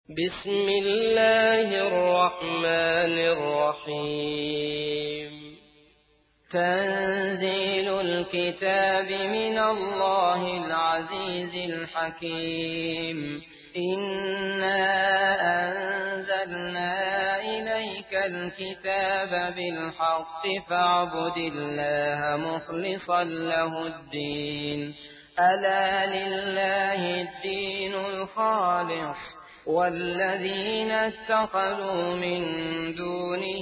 بسم الله الرحمن الرحيم. تنزيل الكتاب من الله العزيز الحكيم. إنا أنزلنا إليك الكتاب بالحق فاعبد الله مخلصا له الدين. ألا لله الدين الخالص والذين اتخذوا من دونه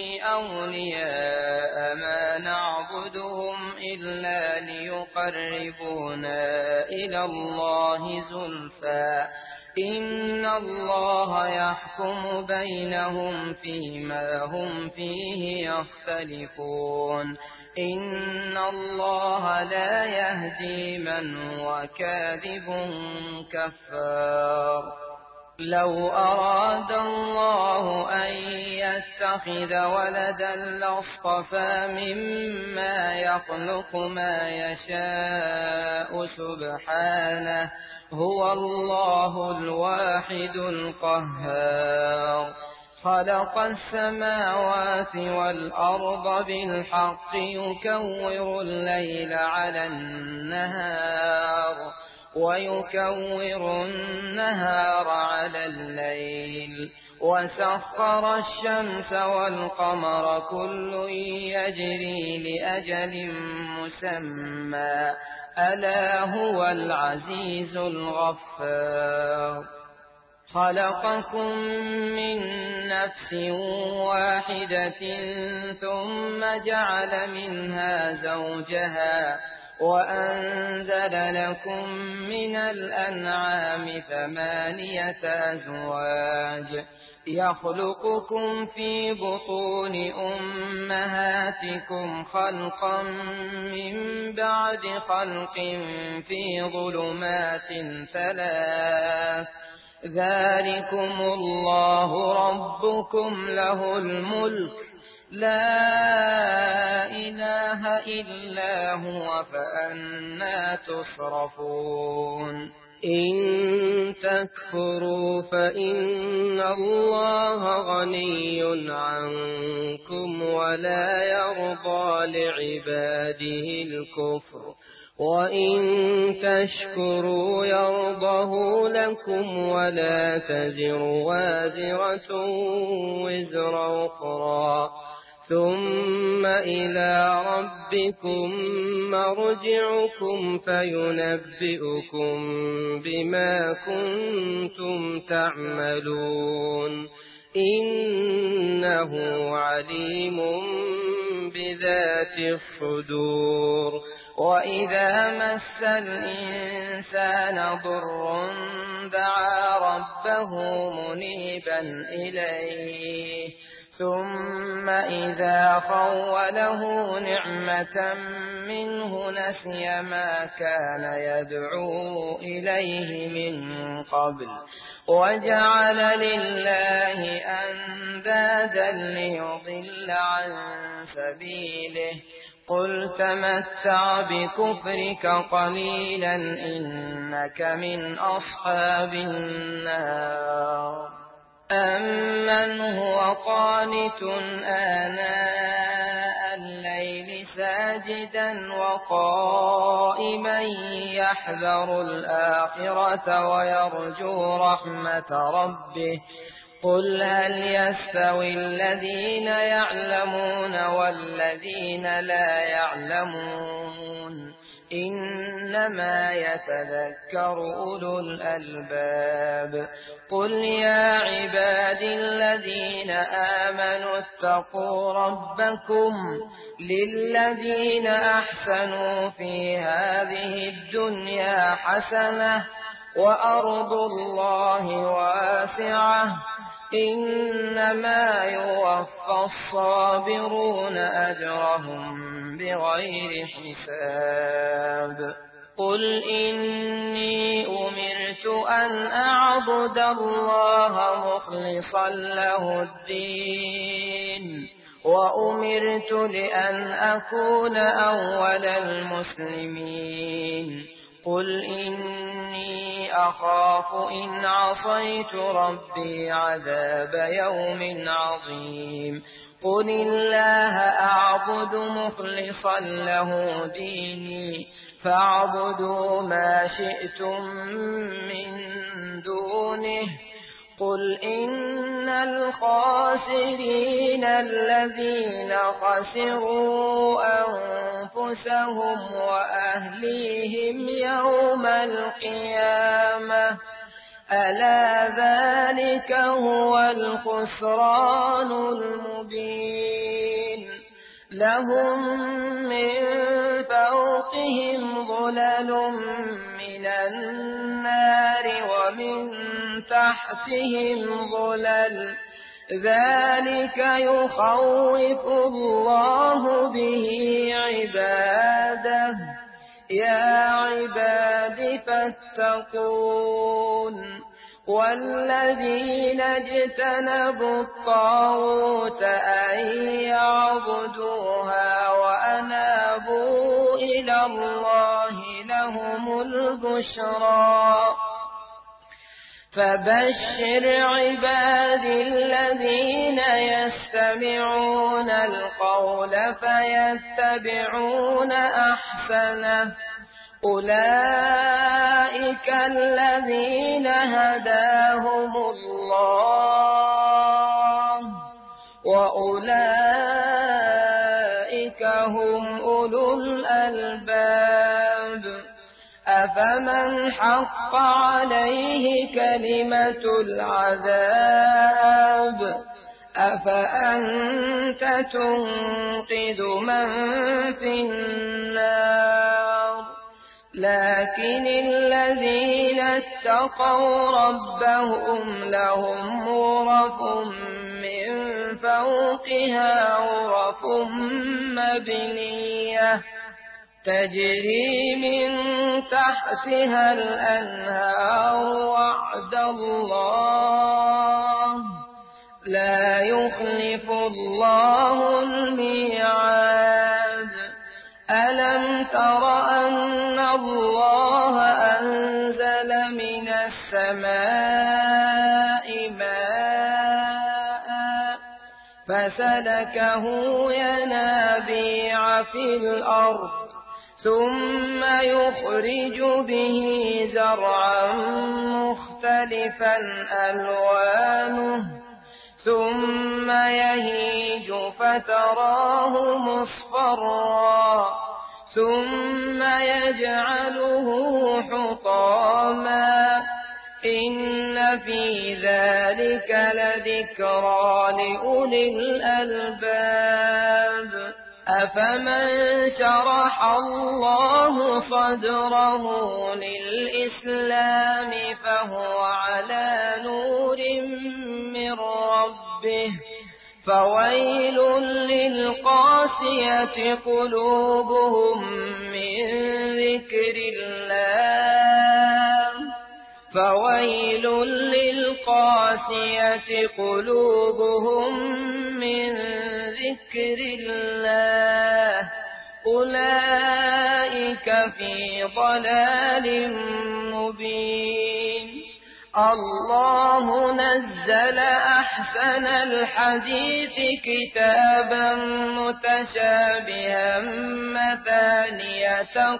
أولياء ما نعبدهم إلا ليقربونا إلى الله زلفى إن الله يحكم بينهم فيما هم فيه يختلفون. إن الله لا يهدي من هو كاذب كفار. لو أراد الله أن يتخذ ولدا لاصطفى مما يخلق ما يشاء سبحانه هو الله الواحد القهار. خلق السماوات والأرض بالحق يكور الليل على النهار ويكور النهار على الليل وسخر الشمس والقمر كل يجري لأجل مسمى ألا هو العزيز الغفار. خلقكم من نفس واحدة ثم جعل منها زوجها وأنزل لكم من الأنعام 8 أزواج يخلقكم في بطون أمهاتكم خلقا من بعد خلق في ظلمات 3 ذلكم الله ربكم له الملك لا إله إلا هو فأنى تصرفون. إن تكفروا فإن الله غني عنكم ولا يرضى لعباده الكفر وإن تشكروا يرضه لكم ولا تزر وازرة وزر أخرى ثم إلى ربكم مرجعكم فينبئكم بما كنتم تعملون إنه عليم بذات الصدور. وإذا مس الإنسان ضر دعا ربه منيبا إليه ثم إذا خوله نعمة منه نسي ما كان يدعو إليه من قبل وجعل لله أندادا ليضل عن سبيله قل تمتع بكفرك قليلا إنك من أصحاب النار. أمن هو قانت آناء الليل ساجدا وقائما يحذر الآخرة ويرجو رحمة ربه قل هل يستوي الذين يعلمون والذين لا يعلمون إنما يتذكر أولو الألباب. قل يا عبادي الذين آمنوا اتقوا ربكم للذين أحسنوا في هذه الدنيا حسنة وأرض الله واسعة إنما يوفى الصابرون أجرهم بغير حساب. قل إني أمرت أن أعبد الله مخلصا له الدين وأمرت لأن أكون أول المسلمين. قل إني أخاف إن عصيت ربي عذاب يوم عظيم قل الله أعبد مخلصا له ديني فاعبدوا ما شئتم من دونه قل إن الخاسرين الذين خسروا أنفسهم وأهليهم يوم القيامة ألا ذلك هو الخسران المبين لهم من فوقهم ظلل من النار ومن تحتهم ظلل ذلك يخوف الله به عباده يا عباد فاتقون والذين اجتنبوا الطاغوت أن يعبدوها وأنابوا إلى الله لهم البشرى فبشر عباد الذين يستمعون القول فيتبعون أحسنه أولئك الذين هداهم الله وأولئك هم أولو الألباب أفمن حق عليه كلمة العذاب أفأنت تنقذ من في النار لكن الذين اتقوا ربهم لهم غرف من فوقها غرف مبنية تجري من تحتها الأنهار وعد الله لا يخلف الله الميعاد ألم تر أن الله أنزل من السماء ماء فسلكه ينابيع في الأرض ثم يخرج به زرعا مختلفا ألوانه ثم يهيج فتراه مصفرا ثم يجعله حطاما إن في ذلك لذكرى لأولي الألباب أفمن شرح الله صدره للإسلام فهو على نور من ربه فويل للقاسية قلوبهم من ذكر الله فويل للقاسية قلوبهم من ذكر الله أولئك في ضلال مبين الله نزل أحسن الحديث كتابا متشابها مثانية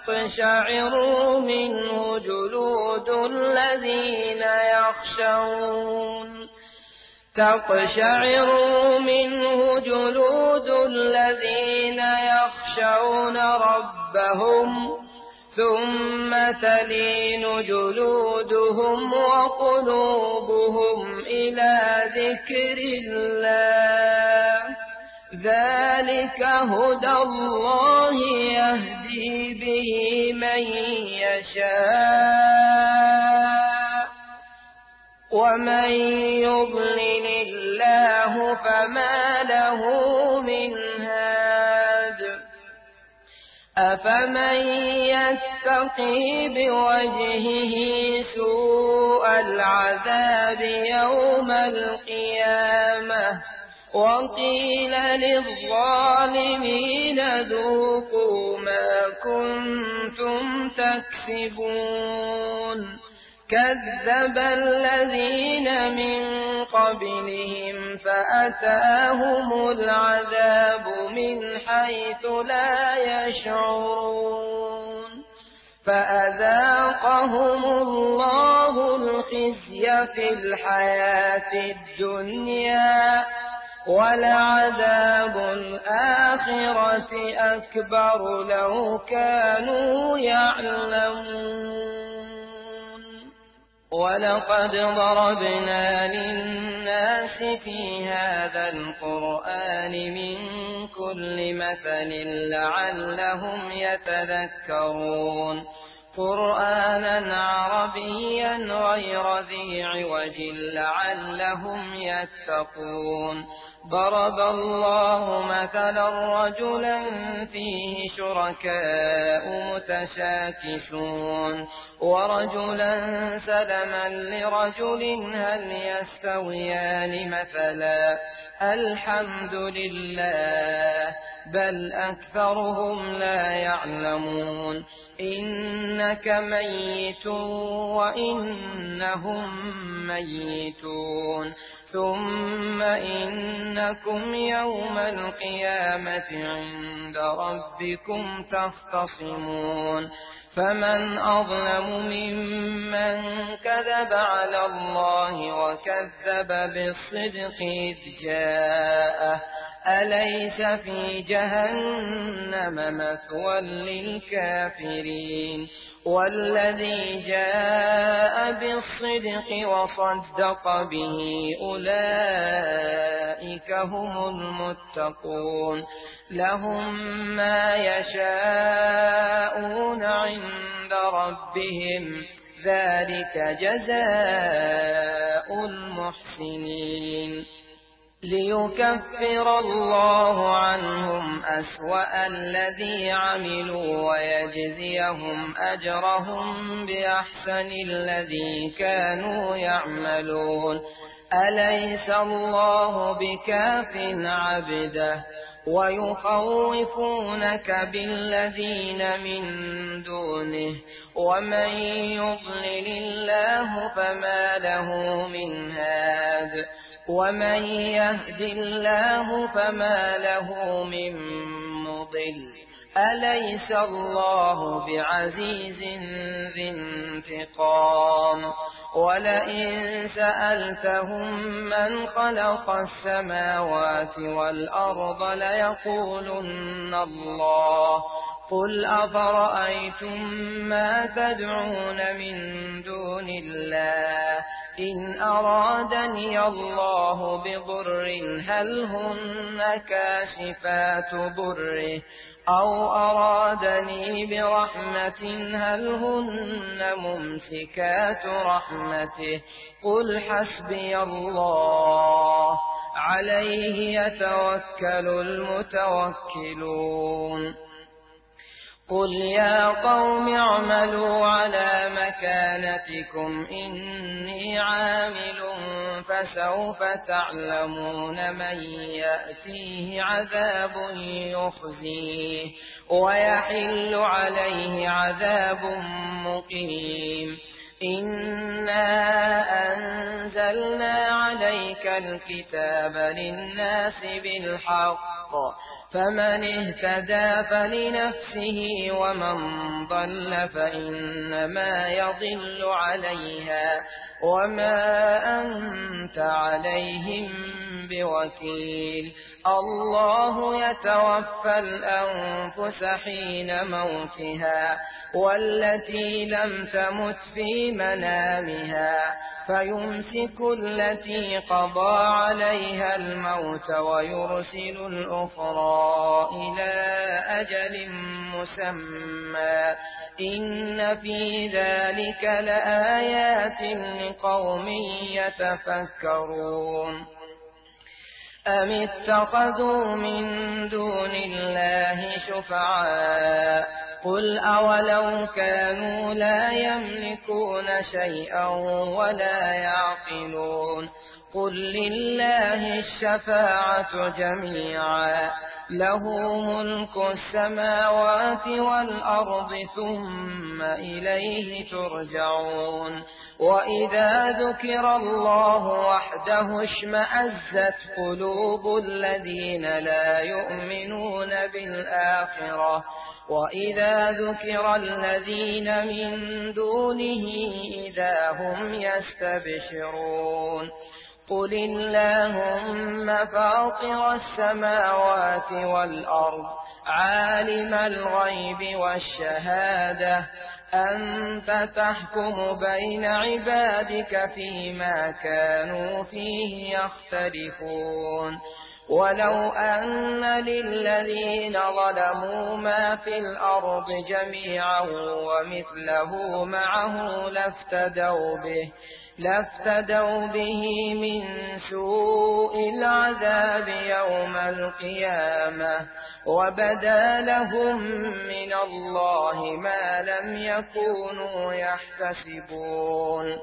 تقشعر منه جلود الذين يخشون ربهم ثم تلين جلودهم وقلوبهم إلى ذكر الله ذلك هدى الله يهدي به من يشاء ومن يضلل الله فما له من هاد أفمن يتقي بوجهه سوء العذاب يوم القيامة وقيل للظالمين ذوقوا ما كنتم تكسبون كذب الذين من قبلهم فأتاهم العذاب من حيث لا يشعرون فأذاقهم الله الخزي في الحياة الدنيا ولعذاب الآخرة أكبر لو كانوا يعلمون ولقد ضربنا للناس في هذا القرآن من كل مثل لعلهم يتذكرون قرآنا عربيا غير ذي عوج لعلهم يتقون ضرب الله مثلا رجلا فيه شركاء متشاكسون ورجلا سلما لرجل هل يستويان مثلا الحمد لله بل أكثرهم لا يعلمون إنك ميت وإنهم ميتون ثم إنكم يوم القيامة عند ربكم تختصمون فمن أظلم ممن كذب على الله وكذب بالصدق إذ جاءه أليس في جهنم مثوى للكافرين والذي جاء بالصدق وصدق به أولئك هم المتقون لهم ما يشاءون عند ربهم ذلك جزاء المحسنين ليكفر الله عنهم أسوأ الذي عملوا ويجزيهم أجرهم بأحسن الذي كانوا يعملون أليس الله بكاف عبده ويخوفونك بالذين من دونه ومن يضلل الله فما له من هاد ومن يهد الله فما له من مضل أليس الله بعزيز ذي انتقام ولئن سألتهم من خلق السماوات والأرض ليقولن الله قل أفرأيتم ما تدعون من دون الله إن أرادني الله بضر هل هن كاشفات ضره أو أرادني برحمة هل هن ممسكات رحمته قل حسبي الله عليه يتوكل المتوكلون قل يا قوم اعملوا على مكانتكم إني عامل فسوف تعلمون من يأتيه عذاب يخزيه ويحل عليه عذاب مقيم إنا أنزلنا عليك الكتاب للناس بالحق فمن اهتدى فلنفسه ومن ضل فإنما يضل عليها وما أنت عليهم بوكيل الله يتوفى الأنفس حين موتها والتي لم تمت في منامها فيمسك التي قضى عليها الموت ويرسل الأخرى إلى أجل مسمى إن في ذلك لآيات لقوم يتفكرون أم اتخذوا من دون الله شفعاء قل أولو كانوا لا يملكون شيئا ولا يعقلون قل لله الشفاعة جميعا له ملك السماوات والأرض ثم إليه ترجعون وإذا ذكر الله وحده اشمأزت قلوب الذين لا يؤمنون بالآخرة وإذا ذكر الذين من دونه إذا هم يستبشرون قل اللهم فاطر السماوات والأرض عالم الغيب والشهادة أنت تحكم بين عبادك فيما كانوا فيه يختلفون ولو أن للذين ظلموا ما في الأرض جميعا ومثله معه لافتدوا به من سوء العذاب يوم القيامة وبدا لهم من الله ما لم يكونوا يحتسبون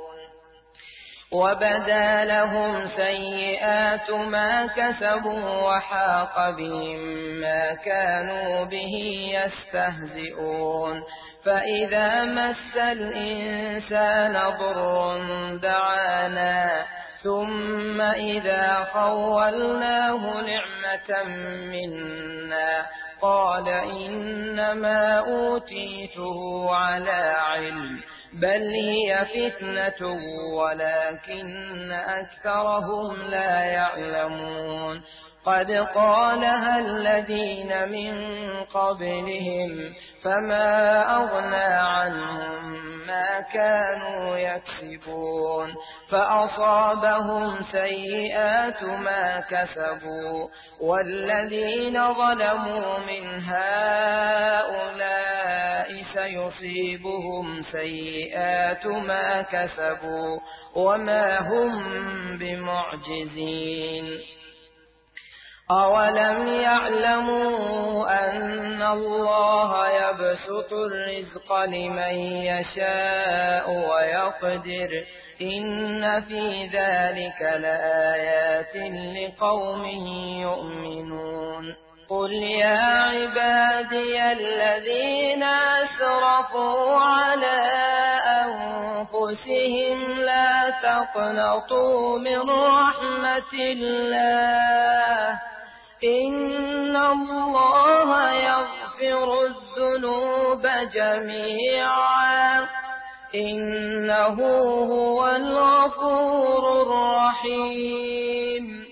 وبدا لهم سيئات ما كسبوا وحاق بهم ما كانوا به يستهزئون فإذا مس الإنسان ضر دعانا ثم إذا خولناه نعمة منا قال إنما أوتيته على علم بل هي فتنة ولكن أكثرهم لا يعلمون قد قالها الذين من قبلهم فما أغنى عنهم ما كانوا يكسبون فأصابهم سيئات ما كسبوا والذين ظلموا من هؤلاء سيصيبهم سيئات ما كسبوا وما هم بمعجزين أولم يعلموا أن الله يبسط الرزق لمن يشاء ويقدر إن في ذلك لآيات لقوم يؤمنون قل يا عبادي الذين أسرفوا على أنفسهم لا تقنطوا من رحمة الله إن الله يغفر الذنوب جميعا إنه هو الغفور الرحيم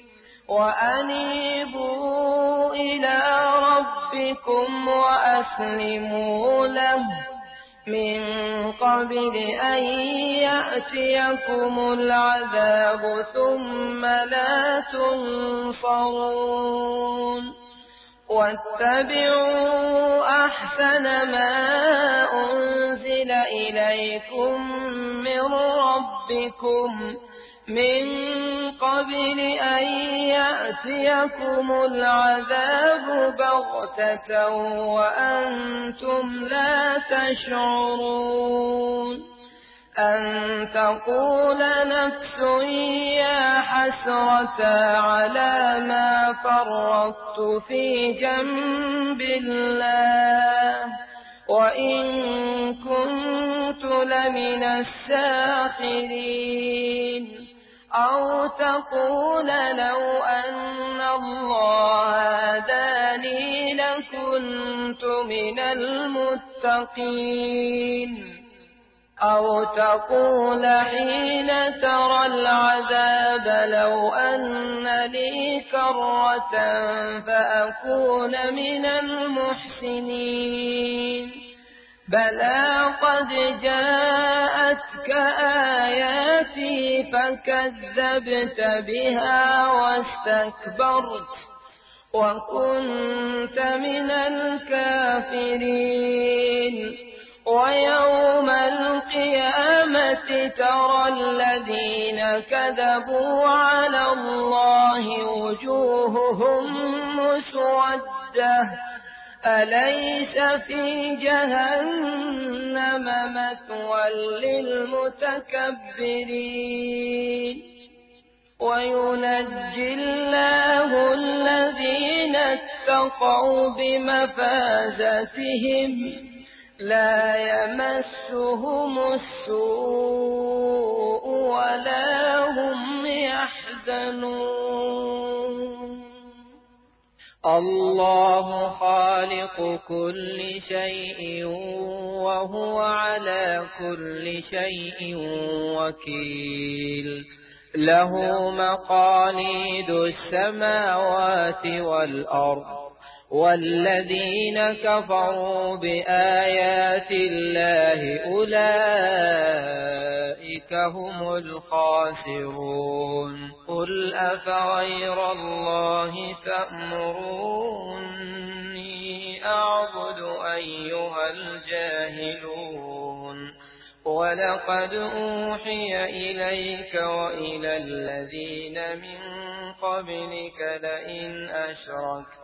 وأنيبوا إلى ربكم وأسلموا له من قبل أن يأتيكم العذاب ثم لا تنصرون واتبعوا أحسن ما أنزل إليكم من ربكم من قبل أن يأتيكم العذاب بغتة وأنتم لا تشعرون أن تقول نفس يا حسرة على ما فرطت في جنب الله وإن كنت لمن الساخرين أو تقول لو أن الله هداني لكنت من المتقين أو تقول حين ترى العذاب لو أن لي كرة فأكون من المحسنين بلى قد جاءتك آياتي فكذبت بها واستكبرت وكنت من الكافرين ويوم القيامة ترى الذين كذبوا على الله وجوههم مسودة أليس في جهنم مثوى للمتكبرين وينجي الله الذين اتقوا بمفازتهم لا يمسهم السوء ولا هم يحزنون الله خالق كل شيء وهو على كل شيء وكيل له مقاليد السماوات والأرض والذين كفروا بآيات الله أولئك هم الخاسرون قل أفغير الله تأمروني أعبد أيها الجاهلون ولقد أوحي إليك وإلى الذين من قبلك لئن أشركت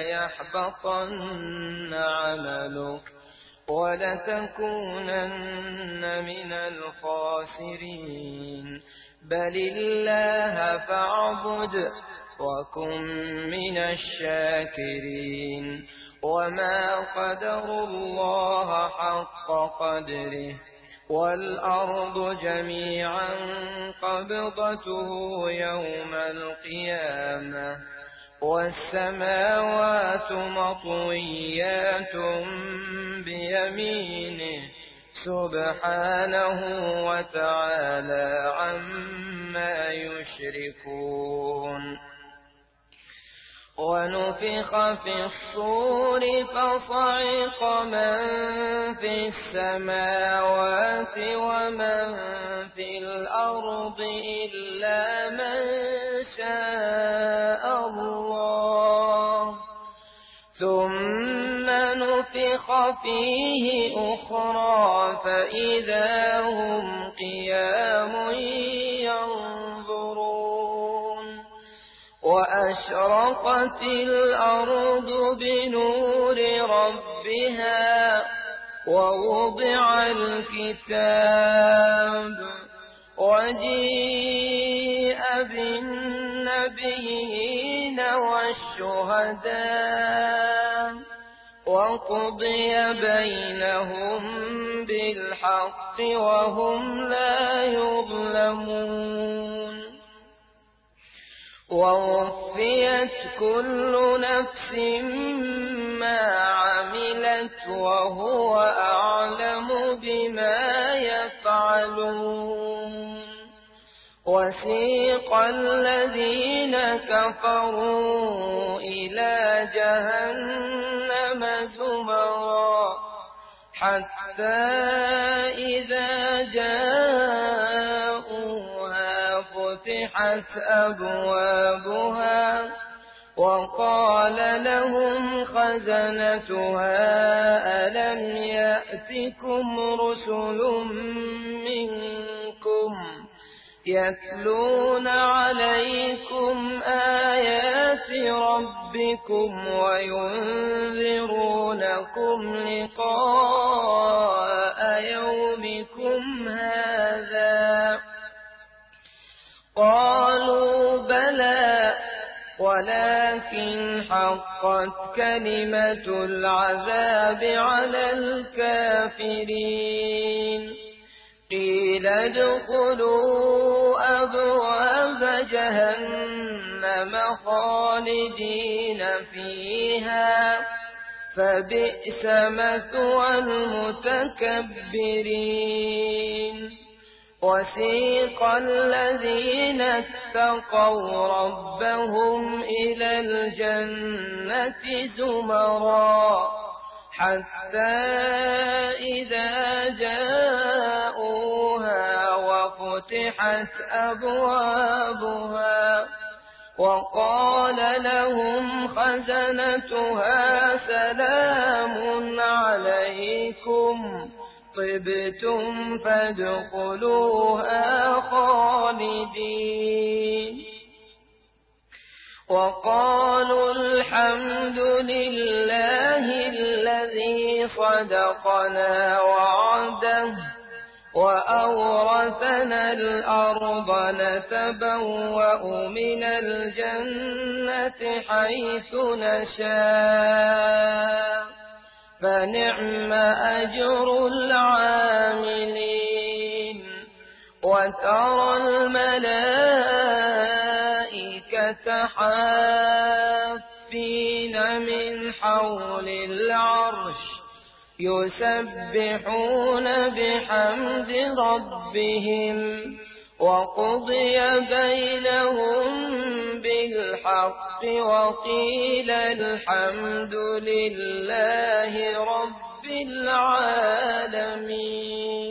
ليحبطن عملك ولتكونن من الخاسرين بل الله فاعبد وكن من الشاكرين وما قدروا الله حق قدره والأرض جميعا قبضته يوم القيامة والسماوات مطويات بيمينه سبحانه وتعالى عما يشركون ونفخ في الصور فصعق من في السماوات ومن في الأرض إلا من شاء الله ثم نفخ فيه أخرى فإذا هم قيام ينظرون وأشرقت الأرض بنور ربها ووضع الكتاب وجيء بالنبيين والشهداء وقضي بينهم بالحق وهم لا يظلمون ووفيت كل نفس ما عملت وهو أعلم بما يفعلون وسيق الذين كفروا إلى جهنم زمرا حتى إذا جاءوها فتحت أبوابها وقال لهم خزنتها ألم يأتكم رسل منكم يتلون عليكم آيات ربكم وينذرونكم لقاء يومكم هذا قالوا بلى ولكن حقت كلمة العذاب على الكافرين قيل ادخلوا أبواب جهنم خالدين فيها فبئس مثوى المتكبرين وسيق الذين اتقوا ربهم إلى الجنة زمرا حتى إذا جاءوها وفتحت أبوابها وقال لهم خزنتها سلام عليكم طبتم فادخلوها خالدين وقالوا الحمد لله الذي صدقنا وعده وأورثنا الأرض نتبوأ من الجنة حيث نشاء فنعم أجر العاملين وترى الملائكة حافين من حول العرش يسبحون بحمد ربهم وقضي بينهم بالحق وقيل الحمد لله رب العالمين.